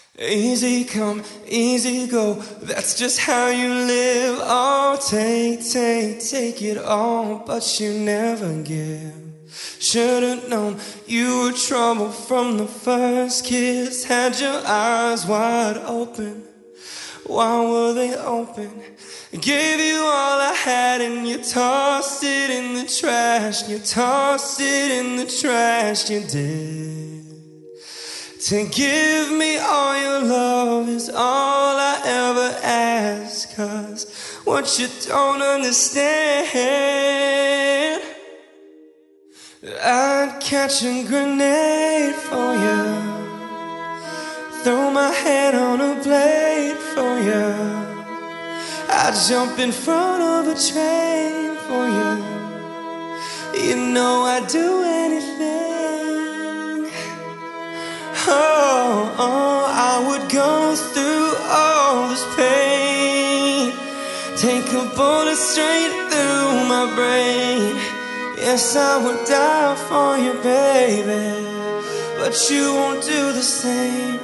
Easy come, easy go, that's just how you live. Oh, take it all, but you never give. Should've known you were trouble from the first kiss. Had your eyes wide open, why were they open? Gave you all I had and you tossed it in the trash. You tossed it in the trash, you did. To give me all your love is all I ever ask. 'Cause what you don't understand, I'd catch a grenade for you, throw my head on a blade for you, I'd jump in front of a train for you. You know I'd do anything. Oh, I would go through all this pain, take a bullet straight through my brain. Yes, I would die for you, baby, but you won't do the same.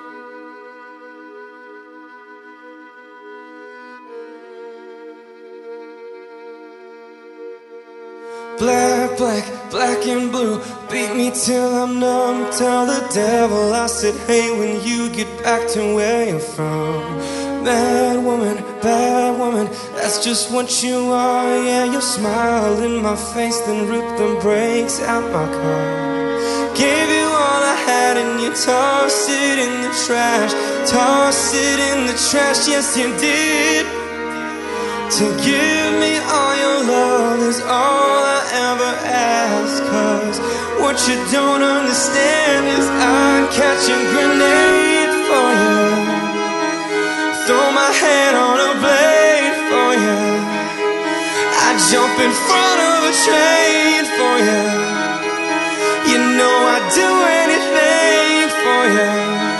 Black, black, black and blue, beat me till I'm numb. Tell the devil I said hey when you get back to where you're from. Bad woman, that's just what you are. Yeah, you smile in my face, then rip the brakes out my car. Gave you all I had and you tossed it in the trash. Tossed it in the trash, yes you did. To give me all your love is all I ever ask. 'Cause what you don't understand is I'd catch a grenade for you, throw my head on a blade for you, I'd jump in front of a train for you. You know I'd do anything for you.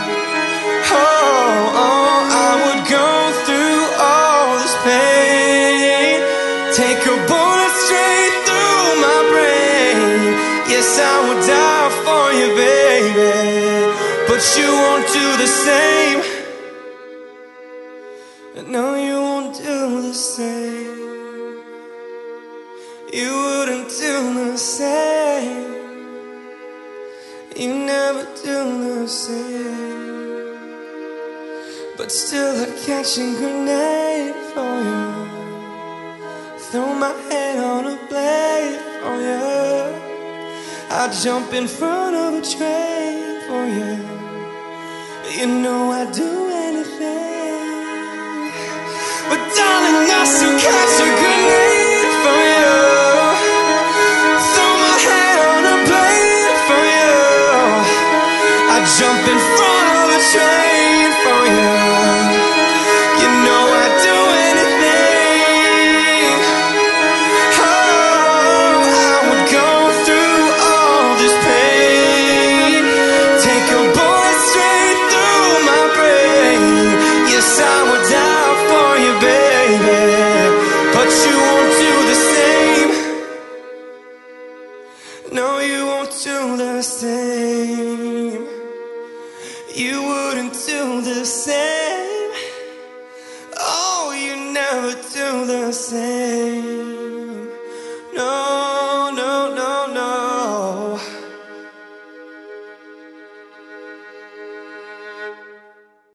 Oh, I would go through all this pain, take a bullet straight through my brain. Yes, I would die for you, baby, but you won't do the same. No, you won't do the same. You wouldn't do the same. You never do the same. But still I'd catch a grenade for you, throw my head on a blade for you, I'd jump in front of a train for you. You know I'd do anything. But darling, I still catch a grenade for you, throw my head on a blade for you, I'd jump in front of a train for you. You know I'd do anything. Oh, I would go through all this pain, take a bullet straight through my brain. Yes, I would die for you, baby, but you won't do the same. No, you won't do the same. You wouldn't do the same. Oh, you never do the same.